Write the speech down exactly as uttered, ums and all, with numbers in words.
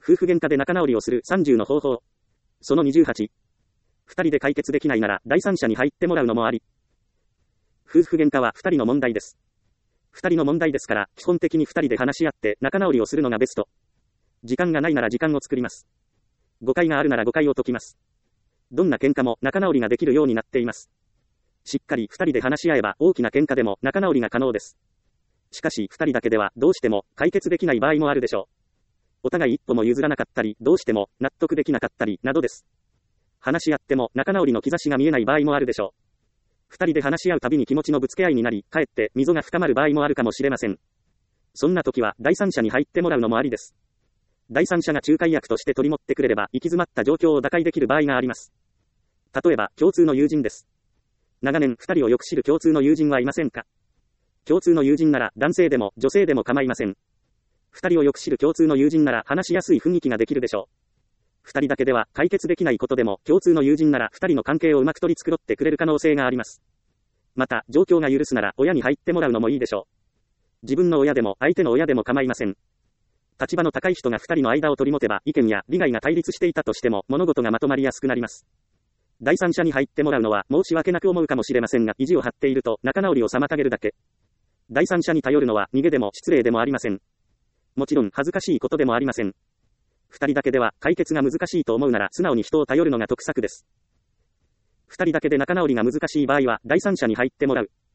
夫婦喧嘩で仲直りをするさんじゅうの方法。そのにじゅうはち。二人で解決できないなら第三者に入ってもらうのもあり。夫婦喧嘩は二人の問題です。二人の問題ですから、基本的に二人で話し合って仲直りをするのがベスト。時間がないなら時間を作ります。誤解があるなら誤解を解きます。どんな喧嘩も仲直りができるようになっています。しっかり二人で話し合えば大きな喧嘩でも仲直りが可能です。しかし二人だけではどうしても解決できない場合もあるでしょう。お互い一歩も譲らなかったり、どうしても納得できなかったりなどです。話し合っても仲直りの兆しが見えない場合もあるでしょう。二人で話し合うたびに気持ちのぶつけ合いになり、かえって溝が深まる場合もあるかもしれません。そんな時は第三者に入ってもらうのもありです。第三者が仲介役として取り持ってくれれば行き詰まった状況を打開できる場合があります。例えば共通の友人です。長年二人をよく知る共通の友人はいませんか？共通の友人なら男性でも女性でも構いません。二人をよく知る共通の友人なら話しやすい雰囲気ができるでしょう。二人だけでは解決できないことでも共通の友人なら二人の関係をうまく取り繕ってくれる可能性があります。また状況が許すなら親に入ってもらうのもいいでしょう。自分の親でも相手の親でも構いません。立場の高い人が二人の間を取り持てば意見や利害が対立していたとしても物事がまとまりやすくなります。第三者に入ってもらうのは申し訳なく思うかもしれませんが、意地を張っていると仲直りを妨げるだけ。第三者に頼るのは逃げでも失礼でもありません。もちろん恥ずかしいことでもありません。二人だけでは解決が難しいと思うなら素直に人を頼るのが得策です。二人だけで仲直りが難しい場合は第三者に入ってもらう。